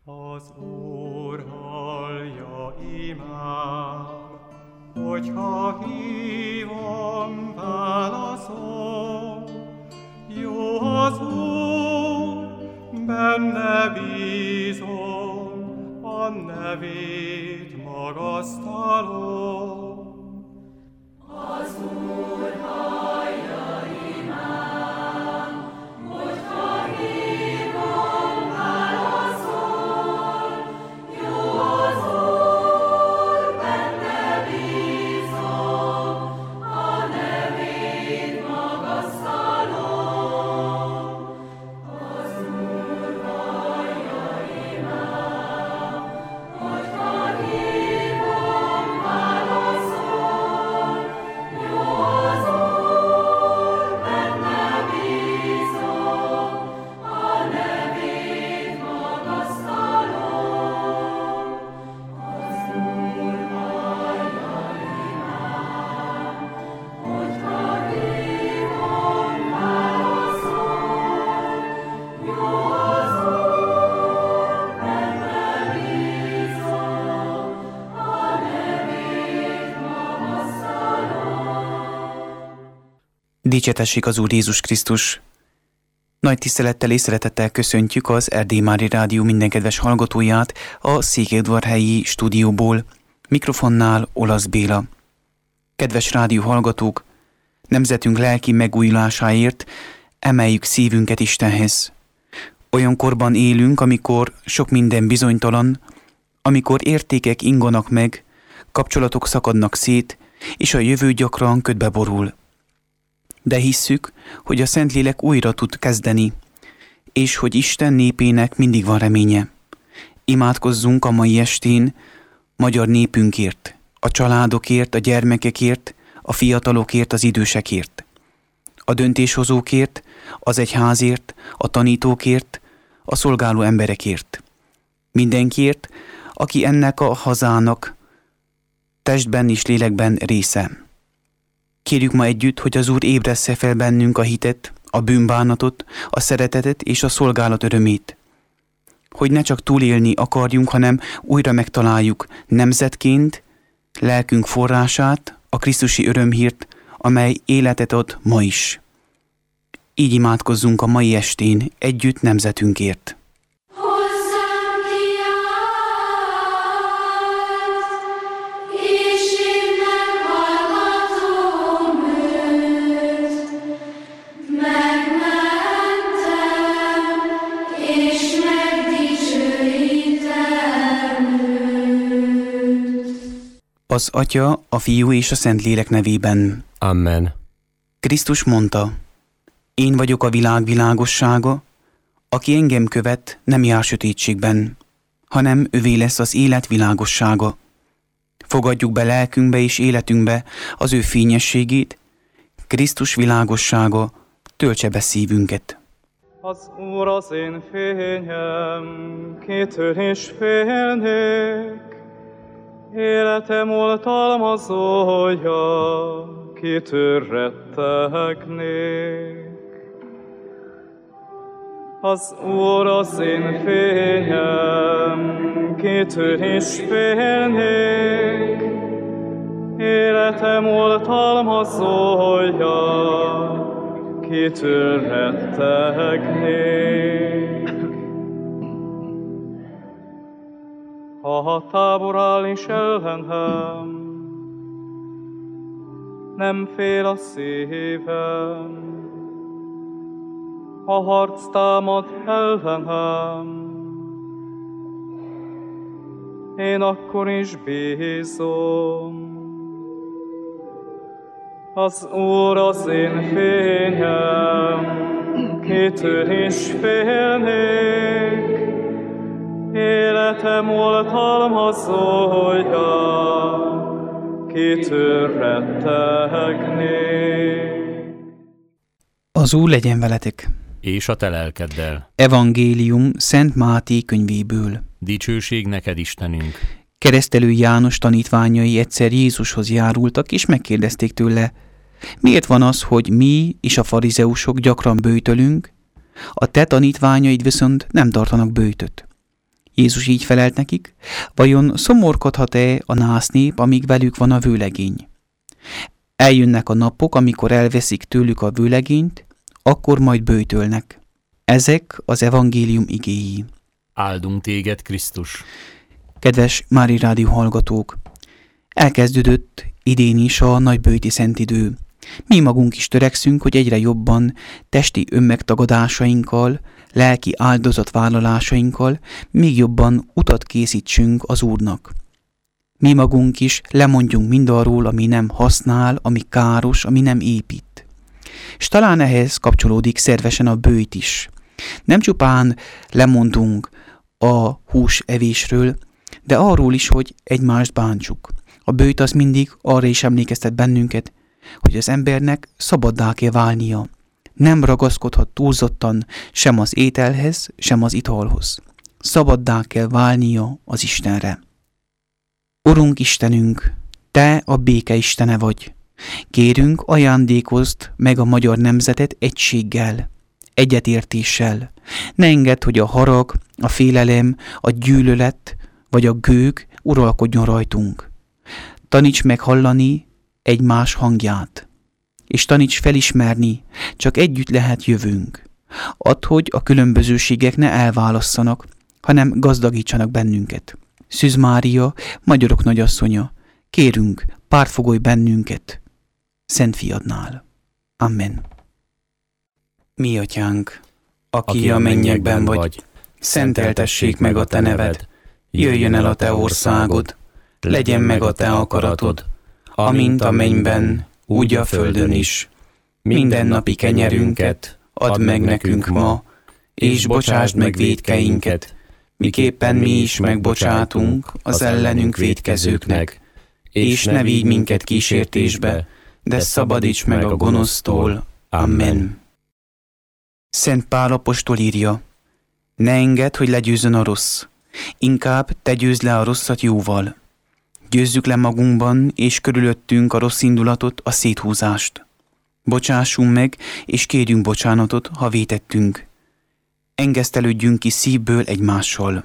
Az Úr hallja imám, hogyha hívom, válaszol. Jó az Úr, benne bízom, a nevét magasztalom. Az Úr hallja imám, hogyha hívom, válaszol. Jó az Úr, benne bízom, a nevét magasztalom. Az Úr hallja imám, hogyha hívom, válaszol. Jó az Úr, benne bízom, a nevét magasztalom. Az Úr hallja imám, hogyha hívom, válaszol. Jó az Úr, benne bízom, a nevét magasztalom. Dicsértessék az Úr Jézus Krisztus! Nagy tisztelettel és szeretettel köszöntjük az Erdély Mária Rádió minden kedves hallgatóját a Székelyudvarhelyi stúdióból, mikrofonnál Olasz Béla. Kedves rádió hallgatók, nemzetünk lelki megújulásáért emeljük szívünket Istenhez. Olyan korban élünk, amikor sok minden bizonytalan, amikor értékek inganak meg, kapcsolatok szakadnak szét, és a jövő gyakran ködbe borul. De hisszük, hogy a Szentlélek újra tud kezdeni, és hogy Isten népének mindig van reménye. Imádkozzunk a mai estén magyar népünkért, a családokért, a gyermekekért, a fiatalokért, az idősekért, a döntéshozókért, az egyházért, a tanítókért, a szolgáló emberekért. Mindenkiért, aki ennek a hazának testben és lélekben része. Kérjük ma együtt, hogy az Úr ébressze fel bennünk a hitet, a bűnbánatot, a szeretetet és a szolgálat örömét. Hogy ne csak túlélni akarjunk, hanem újra megtaláljuk nemzetként lelkünk forrását, a krisztusi örömhírt, amely életet ad ma is. Így imádkozzunk a mai estén együtt nemzetünkért. Hozzám kiállt, és én meghallgatom őt. Megmentem, és megdicsőítem őt. Az Atya, a Fiú és a Szentlélek nevében. Amen. Krisztus mondta: Én vagyok a világ világossága, aki engem követ, nem jár sötétségben, hanem övé lesz az élet világossága. Fogadjuk be lelkünkbe és életünkbe az ő fényességét, Krisztus világossága töltse be szívünket. Az Úr az én fényem, kitől is félnék, életem oltalmazója, kitől rettegnék. Az Úr az én fényem, kitől is félnék, életem oltalmazója, kitől rettegnék. Ha tábor áll is ellenem, nem fél a szívem. Ha harc támad ellenem, én akkor is bízom. Az Úr az én fényem, kitől is félnék, életem oltalmazója, kitől rettegnék. Az Úr legyen veletek! És a te lelkeddel. Evangélium Szent Máté könyvéből. Dicsőség neked, Istenünk! Keresztelő János tanítványai egyszer Jézushoz járultak, és megkérdezték tőle: miért van az, hogy mi és a farizeusok gyakran böjtölünk, a te tanítványaid viszont nem tartanak böjtöt? Jézus így felelt nekik, vajon szomorkodhat-e a násznép, amíg velük van a vőlegény? Eljönnek a napok, amikor elveszik tőlük a vőlegényt, akkor majd böjtölnek. Ezek az evangélium igéi. Áldunk téged, Krisztus! Kedves Mária Rádió hallgatók! Elkezdődött idén is a nagyböjti szentidő. Mi magunk is törekszünk, hogy egyre jobban testi önmegtagadásainkkal, lelki áldozatvállalásainkkal még jobban utat készítsünk az Úrnak. Mi magunk is lemondjunk mindarról, ami nem használ, ami káros, ami nem épít. És talán ehhez kapcsolódik szervesen a böjt is. Nem csupán lemondunk a húsevésről, de arról is, hogy egymást bántsuk. A böjt az mindig arra is emlékeztet bennünket, hogy az embernek szabaddá kell válnia. Nem ragaszkodhat túlzottan sem az ételhez, sem az italhoz. Szabaddá kell válnia az Istenre. Urunk Istenünk, Te a béke istene vagy. Kérünk, ajándékozd meg a magyar nemzetet egységgel, egyetértéssel. Ne engedd, hogy a harag, a félelem, a gyűlölet vagy a gőg uralkodjon rajtunk. Taníts meg hallani egymás hangját, és taníts felismerni, csak együtt lehet jövőnk. Add, hogy a különbözőségek ne elválasszanak, hanem gazdagítsanak bennünket. Szűz Mária, magyarok nagyasszonya, kérünk, pártfogolj bennünket Szent Fiadnál. Amen. Mi atyánk, aki a mennyekben vagy, szenteltessék meg a te neved, jöjjön el a te országod, legyen meg a te akaratod, amint a mennyben, úgy a földön is. Mindennapi kenyerünket add meg nekünk ma, és bocsásd meg vétkeinket, miképpen mi is megbocsátunk az ellenünk vétkezőknek, és ne vigy minket kísértésbe, de szabadíts meg a gonosztól. Amen. Szent Pál apostol írja, ne engedd, hogy legyőzzön a rossz, inkább te győzd le a rosszat jóval. Győzzük le magunkban és körülöttünk a rossz indulatot, a széthúzást. Bocsássunk meg, és kérjünk bocsánatot, ha vétettünk. Engesztelődjünk ki szívből egymással.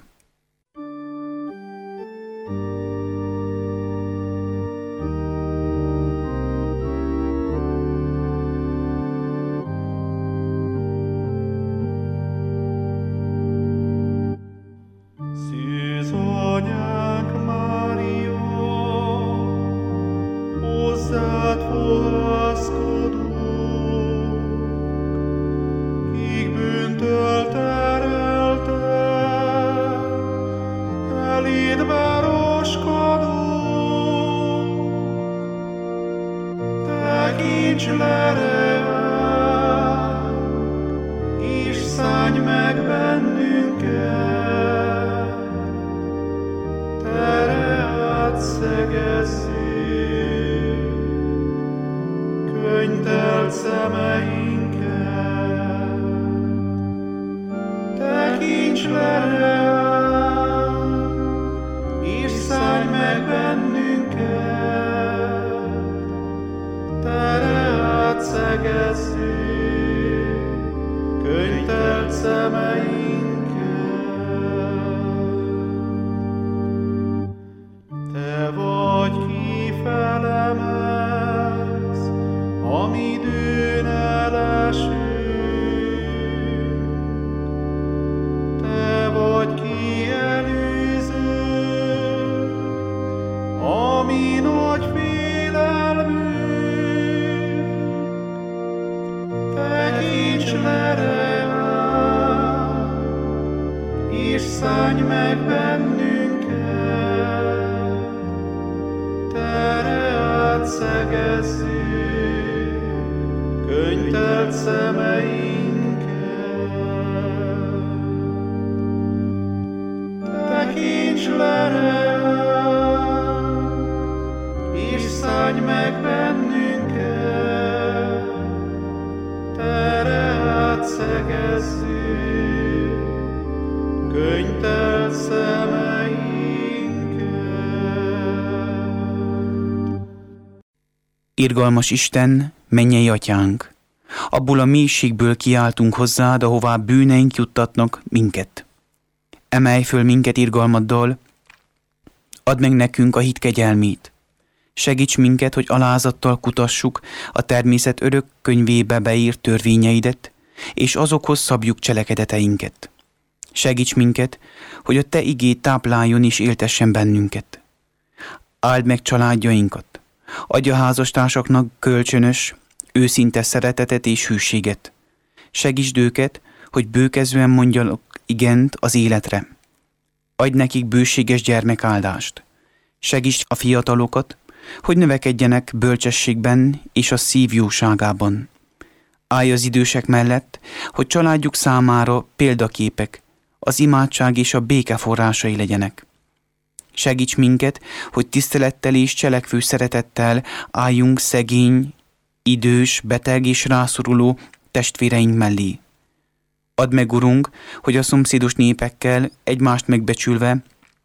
Irgalmas Isten, mennyei atyánk, abból a mélységből kiáltunk hozzád, ahová bűneink juttatnak minket. Emelj föl minket irgalmaddal, add meg nekünk a hit kegyelmét. Segíts minket, hogy alázattal kutassuk a természet örök könyvébe beírt törvényeidet, és azokhoz szabjuk cselekedeteinket. Segíts minket, hogy a Te igéd tápláljon és éltessen bennünket. Áld meg családjainkat, adj a házastársaknak kölcsönös, őszinte szeretetet és hűséget. Segítsd őket, hogy bőkezően mondjanak igent az életre. Adj nekik bőséges gyermekáldást. Segítsd a fiatalokat, hogy növekedjenek bölcsességben és a szív jóságában. Állj az idősek mellett, hogy családjuk számára példaképek, az imádság és a béke forrásai legyenek. Segíts minket, hogy tisztelettel és cselekvő szeretettel álljunk szegény, idős, beteg és rászoruló testvéreink mellé. Add meg, Urunk, hogy a szomszédos népekkel egymást megbecsülve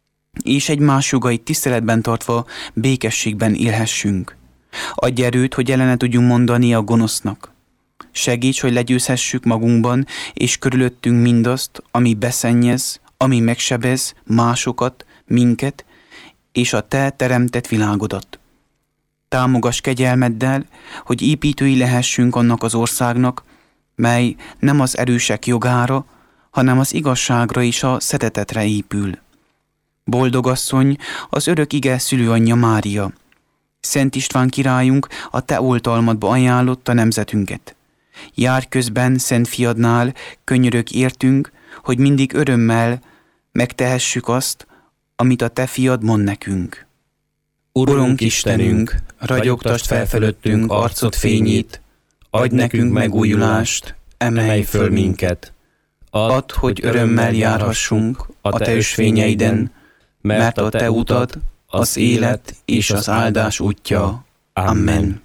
és egymás jogait tiszteletben tartva békességben élhessünk. Adj erőt, hogy ellene tudjunk mondani a gonosznak. Segíts, hogy legyőzhessük magunkban és körülöttünk mindazt, ami beszennyez, ami megsebez másokat, minket és a Te teremtett világodat. Támogass kegyelmeddel, hogy építői lehessünk annak az országnak, mely nem az erősek jogára, hanem az igazságra és a szeretetre épül. Boldog asszony, az örök ige szülőanyja Mária. Szent István királyunk a Te oltalmadba ajánlotta nemzetünket. Járj közben Szent Fiadnál, könyörög értünk, hogy mindig örömmel megtehessük azt, amit a Te Fiad mond nekünk. Urunk Istenünk, ragyogtasd fel fölöttünk arcod fényét, adj nekünk megújulást, emelj föl minket. Add, hogy örömmel járhassunk a Te ösvényeiden, mert a Te utad az élet és az áldás útja. Amen.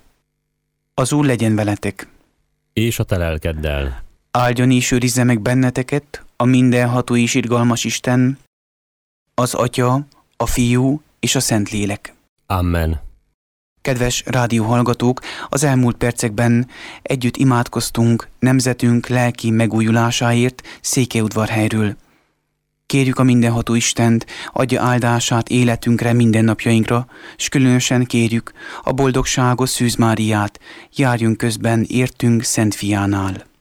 Az Úr legyen veletek. És a te lelkeddel. Áldjon és őrizze meg benneteket a mindenható és irgalmas Isten, az Atya, a Fiú és a Szentlélek. Amen. Kedves rádióhallgatók, az elmúlt percekben együtt imádkoztunk nemzetünk lelki megújulásáért Székelyudvarhelyről. Kérjük a mindenható Istent, adja áldását életünkre, mindennapjainkra, s különösen kérjük a boldogságos Szűz Máriát, járjunk közben értünk Szent Fiánál.